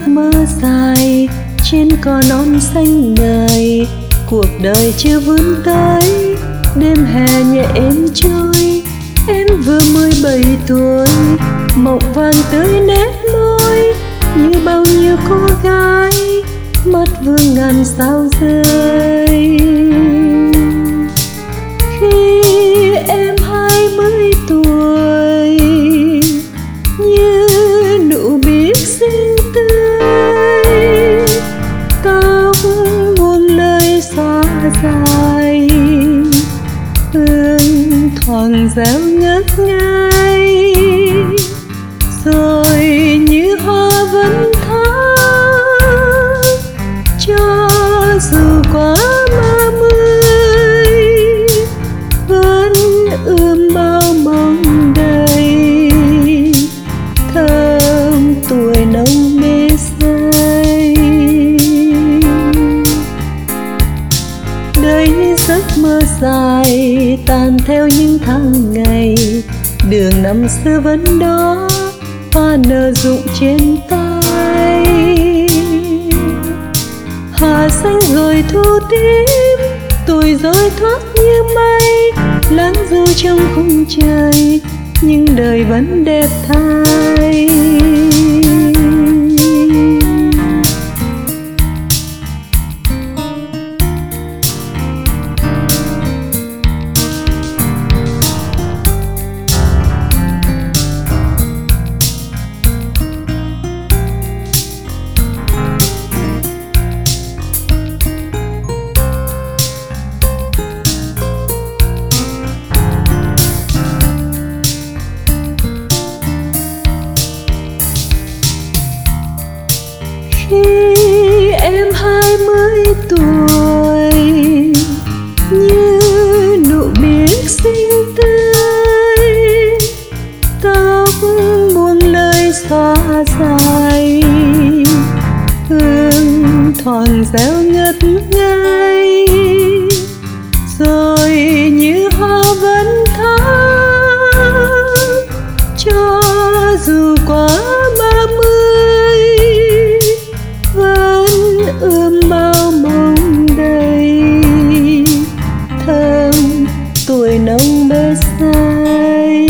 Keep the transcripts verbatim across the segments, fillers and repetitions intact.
mơ dài trên cỏ non xanh ngời, cuộc đời chưa vươn tới, đêm hè nhẹ êm trôi. Em vừa mười bảy tuổi, mộng vàng tươi nét môi, như bao nhiêu cô gái mắt vương ngàn sao rơi. Khi em hai mươi tuổi, như nụ biếc xinh tươi, tóc buông lời xõa dài, hương thoảng réo ngất ngây, rồi như hoa vẫn thắm, cho dù quá ba mươi vẫn ươm bao mong đầy, thơm tuổi nồng mê say. Đây giấc mơ dài tan theo những tháng ngày, đường năm xưa vẫn đó, hoa nở rụng trên tay. Hà xanh rồi thu tím, tuổi rồi thoát như mây, lãng du trong khung trời, nhưng đời vẫn đẹp thay. Khi em hai mươi tuổi, như nụ biếc xinh tươi, tóc buông lời xõa dài, hương thoảng réo ngất ngây, rồi như hoa vẫn thắm, cho dù quá ba mươi vẫn ươm bao mong đầy, thơm tuổi nồng mê say.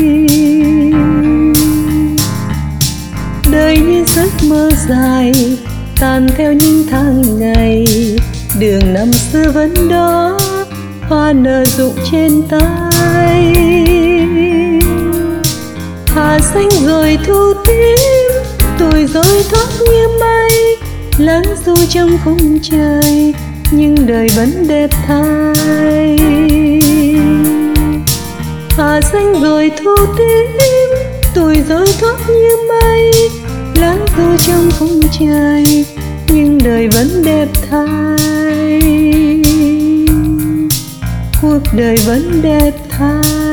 Đời như giấc mơ dài tan theo những tháng ngày, đường năm xưa vẫn đó, hoa nở rụng trên tay. Hà xanh rồi thu tím, tuổi rồi thoát như mây, lãng du trong khung trời, nhưng đời vẫn đẹp thay. Hà xanh rồi thu tím, tuổi rồi thoát như mây, lãng du trong khung trời, nhưng đời vẫn đẹp thay. Cuộc đời vẫn đẹp thay.